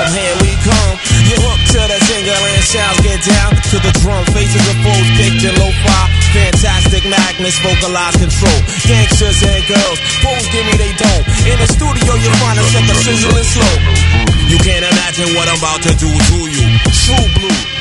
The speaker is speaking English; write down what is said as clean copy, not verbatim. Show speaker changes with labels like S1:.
S1: home, here we come. You hook to the jingle and shouts get down to the drum. Faces of foes picked in lo-fi. Fantastic Magnus, vocalize control. Gangsters and girls, pose give me they don't. In the studio you find a set of sizzling slow. You can't imagine what I'm about to do to you. True blue.